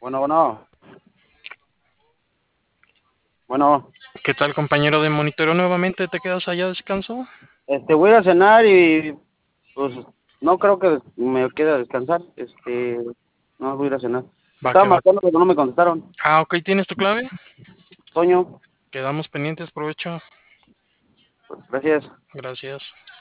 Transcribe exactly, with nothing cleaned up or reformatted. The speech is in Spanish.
Bueno, bueno, bueno, ¿Qué tal, compañero de monitoreo? ¿Nuevamente te quedas allá a descanso? este, voy a cenar y pues no creo que me quede a descansar, este, no voy a ir a cenar. Va Estaba que va. marcando pero no me contestaron. Ah, ok, ¿tienes tu clave? Toño, Quedamos pendientes, provecho. pues gracias. Gracias.